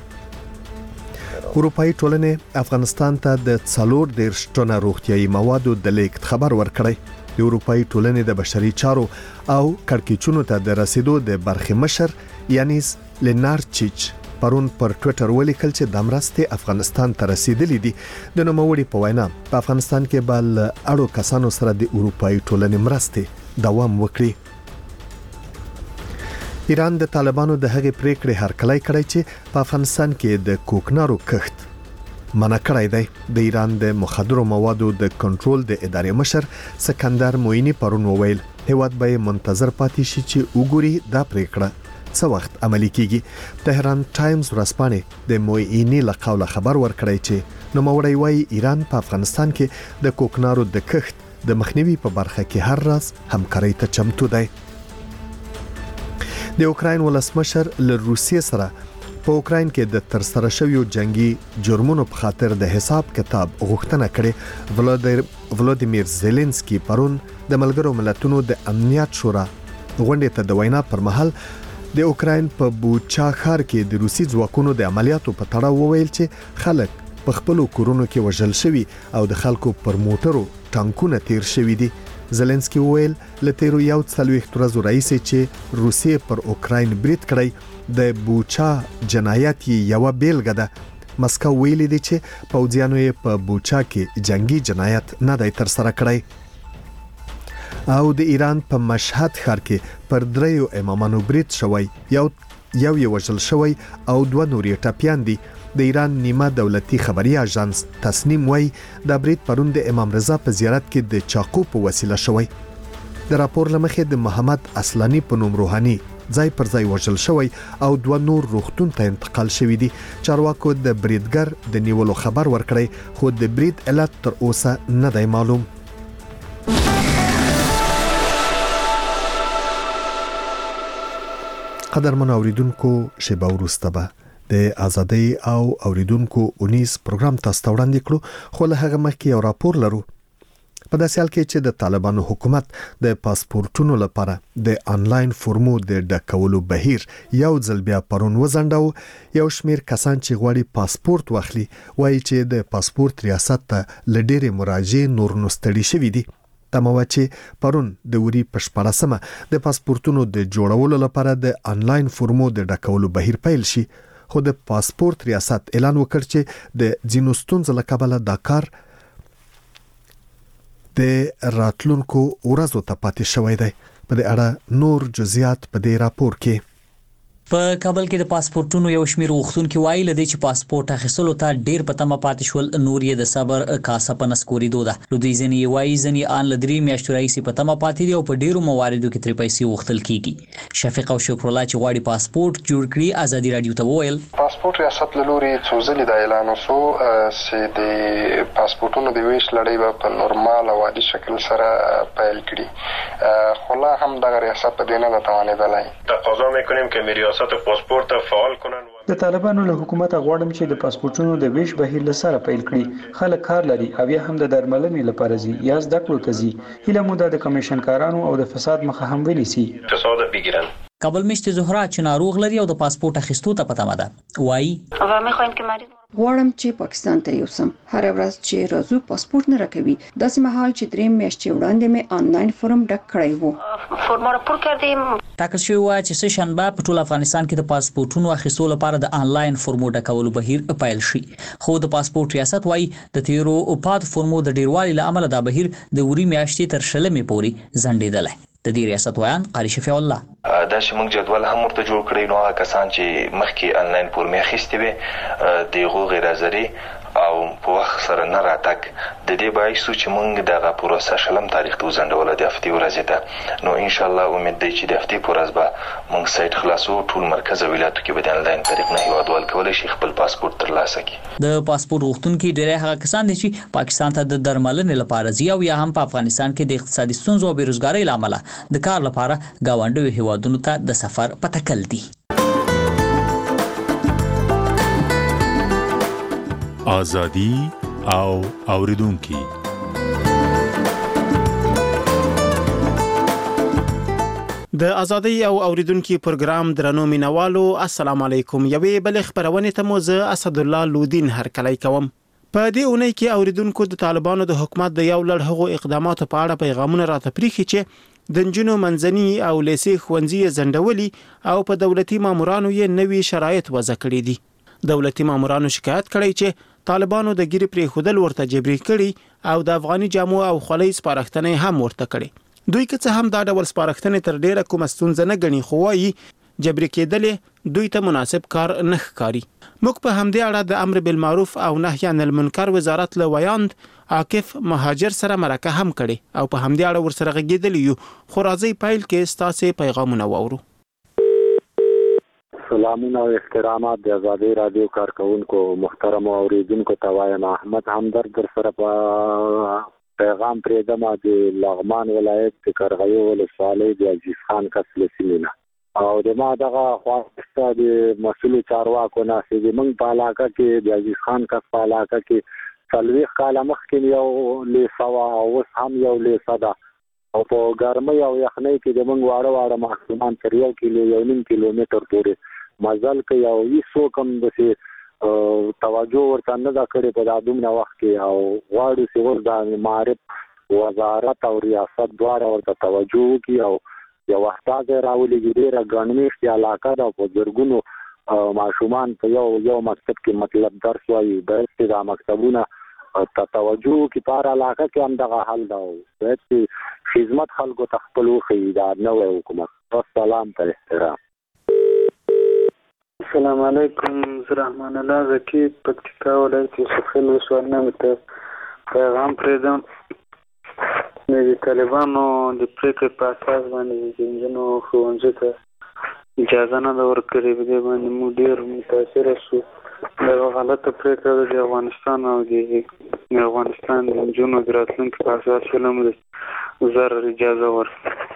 اروپאי ټولنې افغانستان ته د 40 ټنه روغتيایي موادو د لیږد خبر ورکړی. د اروپאי ټولنې د بشري چارو او کړکېچونو ته د رسیدو د برخې مشر یانیس لینارچیچ پرون پر ټوئیټر ولیکل چې د مرستې افغانستان ته رسیدلې دي. د نوموړي په وینا په افغانستان کې بل اړو کسانو سره د اروپאי ټولنې مرستې دوام وکړي. ایران د طالبانو د هغې پریکړې هرکلی کړی چې په افغانستان کې د کوکنارو کښت منع کړی دی. د ایران د مخدرو موادو د کنټرول د ادارې مشر سکندر موینی پرون وویل هیواد به منتظر پاتې شي چې وګوري دا پریکړه څه وخت عملي کیږي. تهران ټایمز ورځپاڼې د موینی له قوله خبر ورکړی چې نوموړی وايي ایران په افغانستان کې د کوکنارو د کښت د مخنیوي په برخه کې هر راز همکاري ته چمتو دی. د اوکراین ولسمشر له روسیې سره په اوکراین کې د ترسره شویو جنگي جرمونو په خاطر د حساب کتاب غوښتنه کړې. ولادیمیر زيلنسکي پرون د ملګرو ملتونو د امنیت شورا غونډې ته د وینا پر مهال د اوکراین په بوچا ښار کې د روسي ځواکونو د عملیاتو په تړاو وویل چې خلک په خپل کورونو کې وژل شوي او د خلکو پر موټرو ټانکونه تیر شوي دي. زيلنسکي وویل له تیرو 40 ورځو راهیسې چې روسیې پر اوکراین برید کړی د بوچا جنایت یو بیلګه ده. مسکو ویلي دی چې پوځیانو یې په بوچا کې جنگي جنایت نه دی تر سره کړی. او د ایران په مشهد ښار کې پر 3 امامانو برید شوی، یو وژل شوی او 2 نور ټپیان دي. د ایران نیمه دولتي خبري اژانس تسنیم وای د برید پرون د امام رضا په زیارت کې د چاقو په وسیله شوی. د راپور لمخې د محمد اصلانی په نوم روحاني ځای پر ځای وژل شوی او 2 نور روغتون ته انتقال شوی دي. چارواکو د بریدګر د نیولو خبر ورکړی خو د برید علت تر اوسه نه دی معلوم. قدرمن اوریدونکو شیبه وروسته به د ازادي او اوریدونکو اونیس پروګرام تاسو وړاندې کړو. خو له هغه مخکې یو راپور لرو. په داسې حال کې چې د طالبانو حکومت د پاسپورتونو لپاره د انلاین فورمو د ډکولو بهیر یو ځل بیا پرون وزنډاو. یو شمیر کسان چې غواړي پاسپورت واخلي وایي چې د پاسپورت ریاست ته لډېرې مراجعې نور نستړي شوي دي. تمه چې پرون د وري په 14مه د پاسپورتونو د جوړولو لپاره د انلاین فورمو د ډکولو بهیر پیل شي. خو د پاسپورت ریاست اعلان وکړ چې د ځینو ستونزو له کبله دا کار د راتلونکو ورځو ته پاتې شوی دی. په دې اړه نور جزئیات په دې راپور کې. په کابل کې د پاسپورتونو یو شمېر غوښتونکي وایي لدې چې پاسپورت اخیستلو ته ډیر په تمه پاتې شول نور یې د صبر کاسه په نسکورېدو ده. نو دوی ځینې وایي ځینې ان له 3 میاشتو راهیسې په تمه پاتې دي او په ډیرو مواردو کې ترې پیسې غوښتل کیږي. شفیق او شکر الله چې غواړي پاسپورت جوړ کړي ازادي رادیو ته وویل پاسپورت ریاست له لوري څو ځلې د اعلان وشو چې د پاسپورتونو د ویش لړۍ به په نورمال او عادي شکل سره پیل کړي خو لا هم دغه ریاست په دې نه توانېدلی. تقاضا میکنیم که ریاست پاسپورت فعال کنن. د طالبانو له حکومت غواړم چې د پاسپورتونو د ویش بهیر له سره پیل کړي. خلک کار لري او یا هم د درملنې لپاره ځي یا زده کړو ته ځي. هیله مو د کمیشن کارانو او د فساد مخه هم ونیسي. فساد بگیرن. کابل مشت زهرا چې ناروغ لري او د پاسپورت اخیستو ته پته مده وایي غواړم چې پاکستان ته یوسم هر ورځ چې راځو پاسپورت نه راکوي داسې مهال چې 3 میاشتې وړاندې مې آنلاین فرم ډک کړی وو فرم را پر کړم. ټاکل شوی و چې سه شنبه په ټول افغانستان کې د پاسپورتونو اخیستلو لپاره د آنلاین فرمو ډکولو بهیر پیل شي. خو د پاسپورت ریاست وایي د تیرو پات فرمو د ډیروالي له امله دا بهیر د وری میاشتې تر شلمې پورې ځنډېدلی. د دې ریاست ویان قاری شفیع الله دا چې موږ جدول هم ورته جوړ کړی نو هغه کسان چې مخکې آنلاین فورمې اخیستې وي دغه غیر حاضري او په وخت سره نه راتګ د دې باعث چې موږ دغه پروسه شلم تاریخ ته وزنډول د هفتې ورځې ته نو ان شاء الله امید دی چې د هفتې پر ورځ به موږ سایت خلاصو ټول مرکز ولایتو کې به د آنلاین طریق نه هیوادوال کولای شي خپل پاسپورت ترلاسه کړي. د پاسپورت غوښتونکي ډېری هغه کسان دي چې پاکستان ته د درملنې لپاره ځي او یا هم په افغانستان کې د اقتصادي ستونزو او بیروزګارۍ له امله د کار لپاره ګاونډیو هیوادونو ته د سفر په تکل دي. آزادي او اوریدونکي د ازادي او اوریدونکو پروګرام درنو مینوالو السلام علیکم. یوې بل خبرونه ته مو زه اسد الله لودین هرکلی کوم. په دې اونۍ کې اوریدونکو د طالبانو د حکومت د یو لړ هغو اقداماتو په اړه پیغامونه راته پریخي چې د نجونو منځني او لیسې ښوونځي زندولي او په دولتي مامورانو یې نوي شرایط وضع کړي دي. دولتي مامورانو شکایت کړی چې طالبانو د ګیري پرې خودل ورته جبري کړي او د افغاني جامو او خولۍ سپارښتنې هم ورته کړي. دوی که څه هم دا ډول سپارښتنې تر ډیره کومه ستونزه نه ګڼي خو وايي جبري کېدل دوی ته مناسب کار نه ښکاري. موږ په همدې اړه د امر بالمعروف او نهي عن المنکر وزارت له ویاند عاکف مهاجر سره مرکه هم کړي او په همدې اړه ورسره غږیدل یو خو راځي پایل کې ستاسو پیغامونه واورو. سلامونه او احترامات د آزادي رادیو کارکونکو محترم اوریدونکو ته وایم احمد همدرد در سره په پیغام پرېدم د لغمان ولایت د کرغیو ولسوالۍ د عزیز خان کسل سیمینه او د ما دغه خواسته د مسؤل چارواکو نه چې موږ په علاقه کې د عزیز خان کس په علاقه کې 40 کال مخکې یو لیسوا او اوس هم یو لیسا ده او په ګرمۍ او یخنۍ کې د موږ واړه محکومان تر 1 کیلومتر پورې مزل کوي او هیڅ کوم د توجه ورته نه دا کړې په دادومره وخت کې او غواړي چې ور د معارف وزارت او ریاست دواړه ورته توجه وکړي او یو استاد راولېږي ډېره ګڼمېشتې علاقه ده په زرګونو ماشومان په یو مکتب کې مطلب درس وایي باید چې دا مکتبونه ته توجه وکړي په هر علاقه کې هم دغه حل ده باید چې خدمت خلکو ته خپل وښیي دا نوی حکومت. السلام ته احترام. السلام علیکم. زه رحمان الله زکی پکتیکا ولایت یوسفخیل ولسوالۍ ته پیغام پرېږدم د طالبانو د پرېکړې په اساس باندې د نجونو ښوونځي ته اجازه نه ده ورکړې په دې باندې موږ ډېر متاثره شو. دغه غلطه پرېکړه د افغانستان او د افغانستان د نجونو د راتلونکي په اساس شلم ضرر اجازه ورکړي.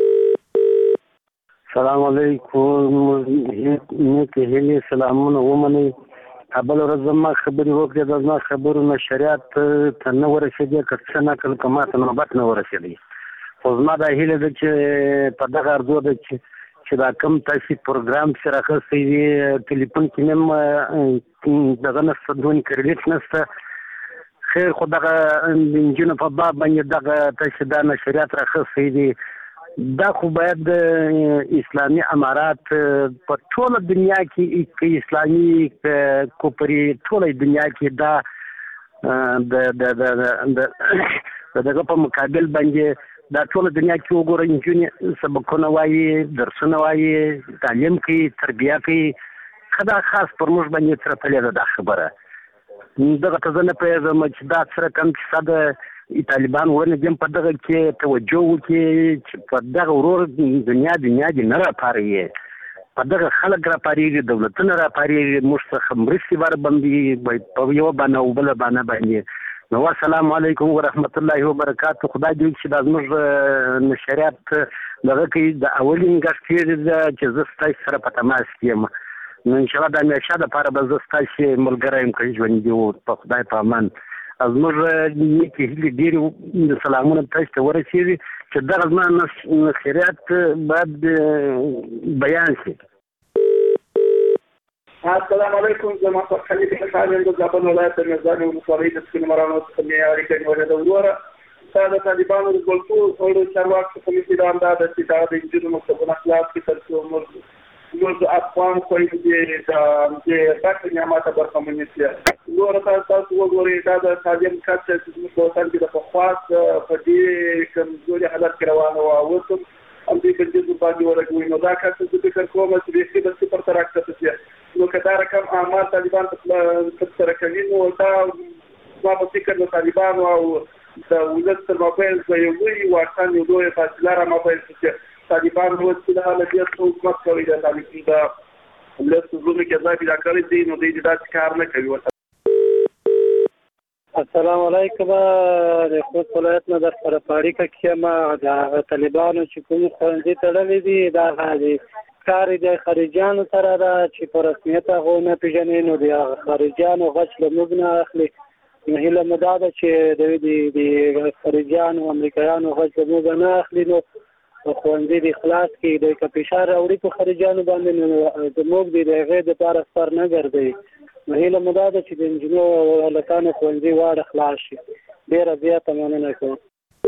السلام علیکم. نیکې هیلې سلامونه ومنئ. بله ورځ زما خبرې وکړې د زما خبرو نه شریعت ته نه ورسېدې که څه نقل که ما ته نوبت نه ورسېدی خو زما دا هیله ده چې په دغه ارزو ده چې دا کوم تاسې پروګرام چې راخستی دی ټلیفون کې مې دغه نشته دون کریډیټ نشته خیر خو دغه د نجونو په باب باندې دغه تاسې دا نشریات راخستی دی دا خو باید د اسلامي امارات په ټوله دنیا کې اسلامي کوپري ټوله دنیا کې دا دغه په مقابل باندې دا ټول دنیا کې وګورئ نجونې سبقونه وایي درسونه وایي تعلیم کوي تربیه کوي خدا خاص پر موږ باندې ترپلې ده دا خبره دغه ته زه نه پوهېږم چې دا سره کم کیسه ده طالبان ونه دیم په دغه کې توجه وکړي چې په دغه ورور دنیا دې نه راپارېږي په دغه خلک راپارېږي دولتونه راپارېږي موږ څخه مرستې ورباندې په یوه بانه او بله بانه باندې نو السلام علیکم ورحمت الله وبرکاته خدای دې چې دا زموږ نشریات دغه کې د اولین ګټې ده چې زه ستاسو سره په تماس کې یم نو انشاءالله د همیشه دپاره به زه ستاسو ملګری یم که ژوندي وو په خدای په امان زموږ نیکې هیلې ډېرې سلامونه تاسو ته ورسېږي چې دغه زما نشریات باید بیان شي السلام علیکم زما په خلیل خان د زابل ولایت میزان ولسوالۍ د سپین مرانو څخه مې اړیکه نیولې ده وروره د طالبانو د ګلټو او چارواکو کمیټې د اندازه چې دا د انجینو مکتبونو خلاص کې تر څو موږ افغان خویندې د تاسو نعمت برخمنې شي وروره تاسو وګورئ دا د تعلیم کچه چې موږ په وطن کې د پخواس په دې کمزوري حالت کې روانه وه اوس هم دې بندیزو باندې ولګوي نو دا کار چې فکر کوم چې بیخي د صفر ته راکښته شي نو که دا رقم اعمال طالبان ترسره کوي نو دا زما په فکر د طالبانو او د ولس تر مابین به یو لوی واټن یو لویه فاصله رامابین شي چې طالبان اوس چې د حالت حکومت کوي د طالبان د ولس زړونو کې ځای پیدا کړی دی نو دوی داسې کار نه کوي السلام علیکم د خوست ولایت نه در سره په اړیکه کې یم د طالبانو چې کوم ښوونځي تړلي دي دا د کار د خارجيانو سره دا چې په رسمیت هغه نه پیژنې نو د خارجيانو غچ له موږ نه اخلي نو هیله مو دا ده چې د خارجيانو امریکایانو غچ له موږ نه اخلي نو ښوونځي د خلاص کې د فشار راوړي په خارجيانو باندې نو زموږ د هغې دپاره سپر نه ګرځوي نو هیله مو دا ده چې د نجونو او هلکانو ښوونځي واړه خلاص شي ډېره زیاته مننه کوم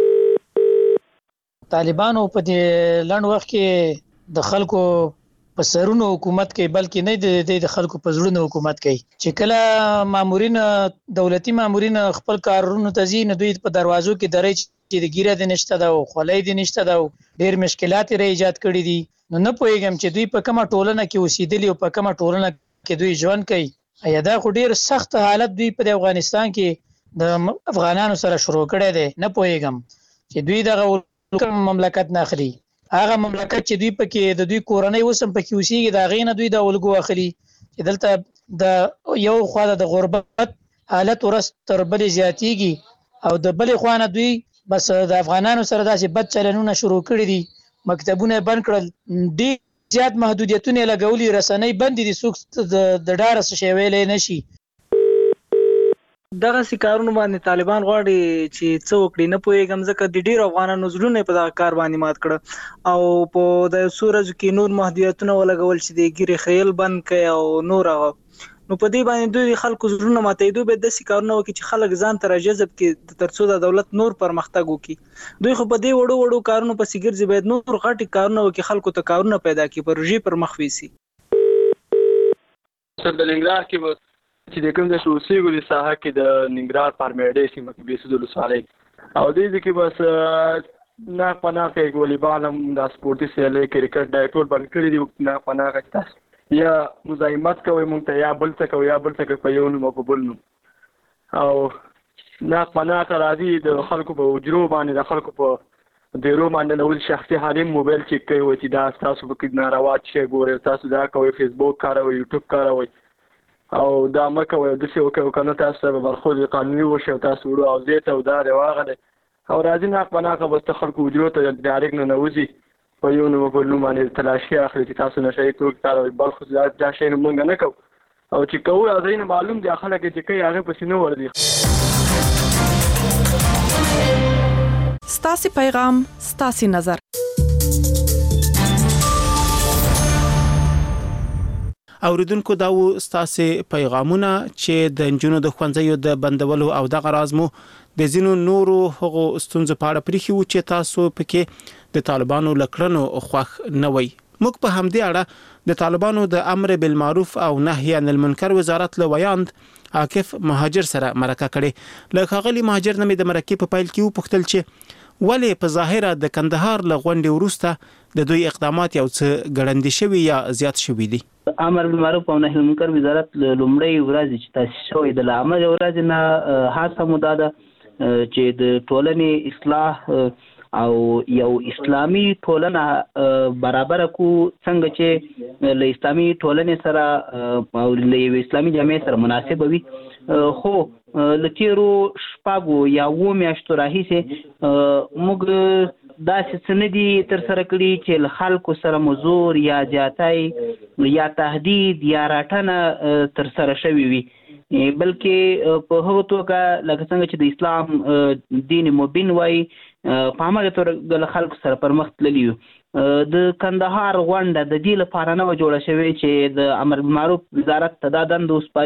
طالبانو په دې لنډ وخت کې د خلکو په سرونو حکومت کوي بلکې نه د خلکو په زړونو حکومت کوي چې کله مامورین دولتي مامورین خپل کارونو ته ځي نو دوی په دروازو کې درې چې د ګیره د نشته ده او خولۍ د نشته ده او ډېر مشکلات یې ایجاد کړي دي نو نه پوهېږم چې دوی په کومه ټولنه کې اوسېدلي او په کومه ټولنه کې دوی ژوند کوي یا دا خو ډېر سخت حالت دوی په افغانستان کې د افغانانو سره شروع کړی دی نه پوهېږم چې دوی دغه مملکت نه اخلي هغه مملکت چې دوی پکې د دوی کورنۍ اوس هم پکې اوسېږي د هغې نه دوی د الګو اخلي چې دلته د یو خوا د غربت حالت ورځ تر بلې زیاتېږي او د بلې خوا نه دوی بس د افغانانو سره داسې بد چلنونه شروع کړي دي مکتبونه یې بند کړل ډېر زیات محدودیتونه یې لګولي رسنۍ بندې دي څوک د ډاره څه شی ویلی نه شي دغه کارونه باندې طالبان غواړي چې څه وکړي نه پوهېږم ځکه د ډېرو افغانانو زړونه په دغه کار باندې مات کړه او په د څو ورځو کې نور محدودیتونه ولګول چې د ګیرې خیل بند کړي او نور هغه نو په دې باندې دوی خلکو زړونه ماتوي دوی باید داسې کارونه وکړي چې خلک ځان ته راجذب کړي تر څو د دولت نور پرمختګ وکړي دوی خو په دې وړو کارونو پسې ګرځي باید نور غټي کارونه وکړي خلکو ته کارونه پیدا کړي پروژې پر مخ ویسي د ننګرهار کې چې د کوم د اوسېږو د ساحه کې د ننګرهار پارمیډې سیمه کې بیسود ولسوالۍ او دې کې بس نه پناه کوي والیبال هم د سپورتي سیالۍ کرکټ دا ټول بند کړي دي نه پناه کوي تاسو یا مزاحمت کوي مونږ ته یا بل څه کوي په یو نوم په بل نوم او نه پناه ته راځي د خلکو په حجرو باندې د خلکو په ډیرو باندې نو شخصي حالم موبایل چیک کوي چې دا تاسو په کې ناروا شي ګوري تاسو دا کوي فیسبوک کاروي یوټیوب کاروي او دا مکه وي د څه وکړو کنه تاسو به برخود قانوني وشو تاسو ورو او زیته او دا واغله او راځي نه پناه بس خلکو وجرو ته ډایرکټ نه نوځي په یو نو په نوم باندې تلاشي اخلي چې تاسو نشئ ټول کاروي بل خو دا شی نه مونږ نه کوو او چې کوو ازاین معلوم دي خلک چې کوي هغه پسې نه وردي ستاسي پیغام ستاسي نظر اوریدونکو دا و ستاسو پیغامونه چې د انجونو د خوندزیو د بندولو او د غرازمو د زینو نورو هغو ستونزو په اړه پریخي و چې تاسو پکې د طالبانو لکړنو خوښ نه وي موږ په همدې اړه د طالبانو د امر بالمعروف او نهي عن المنکر وزارت له ویاند عاکف مهاجر سره مرکه کړې لکه غلي مهاجر نه د مرکه په پایل کې وپختل چې ولې په ظاهره د کندهار له غونډې وروسته د دوی اقدامات یو څه ګړندي شوي یا زیات شوي دي؟ امر بالمعروف او نهي المنکر وزارت لومړی ورځ چې تاسیس شوی د عامه ورځ نه هڅه مو دا ده چې د ټولنې اصلاح او یو اسلامي ټولنه برابر کو څنګه چې له اسلامي ټولنې سره او له اسلامي جامعې سره مناسب وي. خو لتیرو شپږو یا 9 میاشتو راهیسې موږ داسې څه نه دي ترسره کړي چې له خلکو سره مزور یا جاتای یا تهدید یا راټنه ترسره شوي وي، بلکې په هغه توګه لکه څنګه چې د اسلام دین مبین وایي په هماغه توګه له خلکو سره پرمخ تللي یو. د کندهار غونډه د دې لپاره نه جوړه شوې چې د امر بالمعروف وزارت ته دا دنده وسپاري